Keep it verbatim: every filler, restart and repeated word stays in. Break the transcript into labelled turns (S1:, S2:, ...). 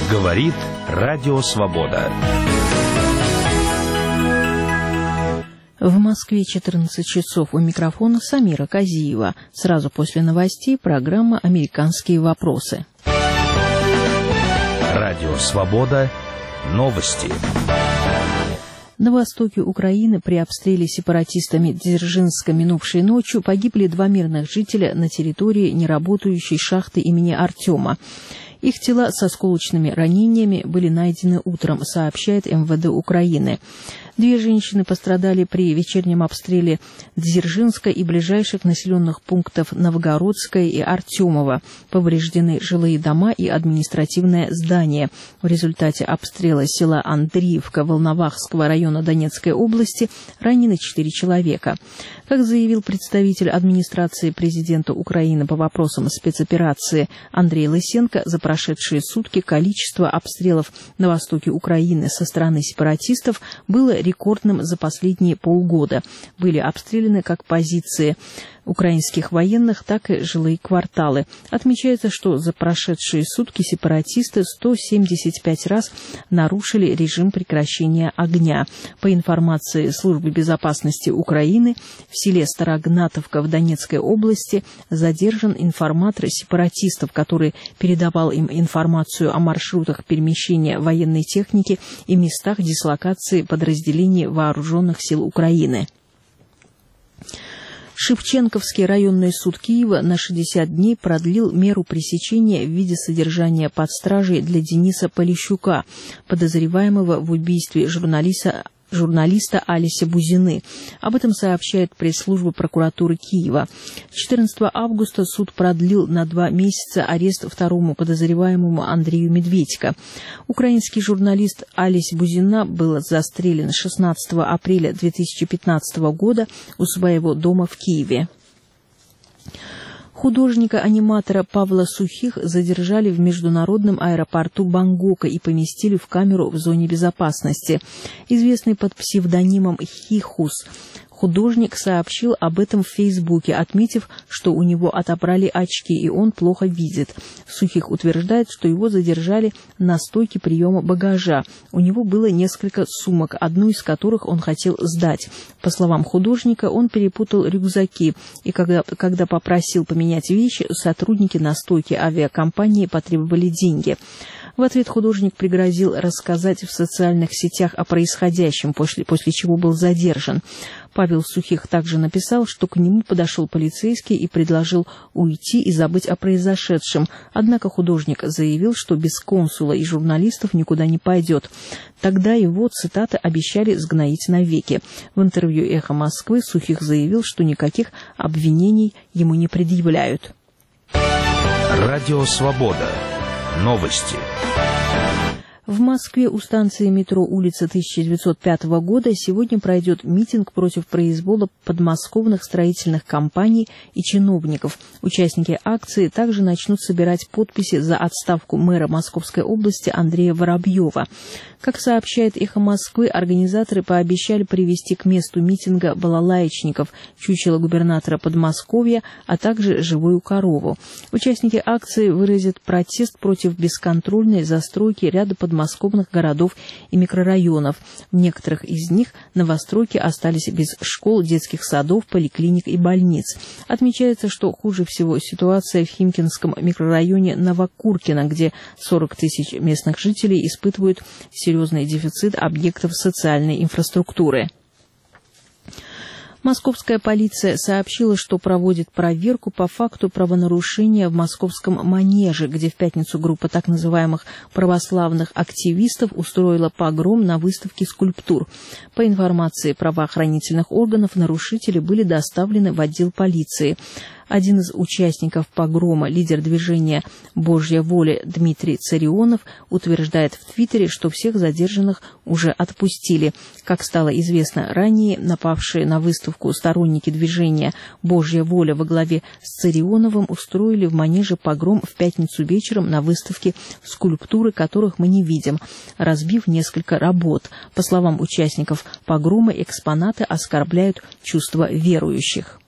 S1: Говорит Радио Свобода.
S2: В Москве четырнадцать часов. У микрофона Самира Казиева. Сразу после новостей программа «Американские вопросы».
S1: Радио Свобода. Новости.
S2: На востоке Украины при обстреле сепаратистами Дзержинска минувшей ночью погибли два мирных жителя на территории неработающей шахты имени Артема. Их тела с осколочными ранениями были найдены утром, сообщает эм вэ дэ Украины. Две женщины пострадали при вечернем обстреле Дзержинска и ближайших населенных пунктов Новгородское и Артемово. Повреждены жилые дома и административное здание. В результате обстрела села Андреевка Волновахского района Донецкой области ранены четыре человека. Как заявил представитель администрации президента Украины по вопросам спецоперации Андрей Лысенко, за прошедшие сутки количество обстрелов на востоке Украины со стороны сепаратистов было рекордным за последние полгода. Были обстреляны как позиции украинских военных, так и жилые кварталы. Отмечается, что за прошедшие сутки сепаратисты сто семьдесят пять раз нарушили режим прекращения огня. По информации Службы безопасности Украины, в селе Старогнатовка в Донецкой области задержан информатор сепаратистов, который передавал им информацию о маршрутах перемещения военной техники и местах дислокации подразделений вооруженных сил Украины. Шевченковский районный суд Киева на шестьдесят дней продлил меру пресечения в виде содержания под стражей для Дениса Полищука, подозреваемого в убийстве журналиста журналиста Алисы Бузины. Об этом сообщает пресс-служба прокуратуры Киева. четырнадцатого августа суд продлил на два месяца арест второму подозреваемому Андрею Медведько. Украинский журналист Алис Бузина был застрелен шестнадцатого апреля две тысячи пятнадцатого года у своего дома в Киеве. Художника-аниматора Павла Сухих задержали в международном аэропорту Бангкока и поместили в камеру в зоне безопасности. Известный под псевдонимом Хихус, художник сообщил об этом в Фейсбуке, отметив, что у него отобрали очки и он плохо видит. Сухих утверждает, что его задержали на стойке приема багажа. У него было несколько сумок, одну из которых он хотел сдать. По словам художника, он перепутал рюкзаки, и когда, когда попросил поменять вещи, сотрудники на стойке авиакомпании потребовали деньги. В ответ художник пригрозил рассказать в социальных сетях о происходящем, после, после чего был задержан. Павел Сухих также написал, что к нему подошел полицейский и предложил уйти и забыть о произошедшем. Однако художник заявил, что без консула и журналистов никуда не пойдет. Тогда его, цитата, обещали сгноить навеки. В интервью «Эхо Москвы» Сухих заявил, что никаких обвинений ему не предъявляют.
S1: Радио Свобода. Новости.
S2: В Москве у станции метро улица тысяча девятьсот пятого года сегодня пройдет митинг против произвола подмосковных строительных компаний и чиновников. Участники акции также начнут собирать подписи за отставку мэра Московской области Андрея Воробьева. Как сообщает «Эхо Москвы», организаторы пообещали привести к месту митинга балалаечников, чучело губернатора Подмосковья, а также живую корову. Участники акции выразят протест против бесконтрольной застройки ряда подмосковных городов и микрорайонов. В некоторых из них новостройки остались без школ, детских садов, поликлиник и больниц. Отмечается, что хуже всего ситуация в Химкинском микрорайоне Новокуркино, где сорок тысяч местных жителей испытывают серьезный дефицит объектов социальной инфраструктуры. Московская полиция сообщила, что проводит проверку по факту правонарушения в московском Манеже, где в пятницу группа так называемых православных активистов устроила погром на выставке скульптур. По информации правоохранительных органов, нарушители были доставлены в отдел полиции. Один из участников погрома, лидер движения «Божья воля» Дмитрий Царионов, утверждает в Твиттере, что всех задержанных уже отпустили. Как стало известно ранее, напавшие на выставку сторонники движения «Божья воля» во главе с Царионовым устроили в Манеже погром в пятницу вечером на выставке, скульптуры которых мы не видим, разбив несколько работ. По словам участников погрома, экспонаты оскорбляют чувства верующих.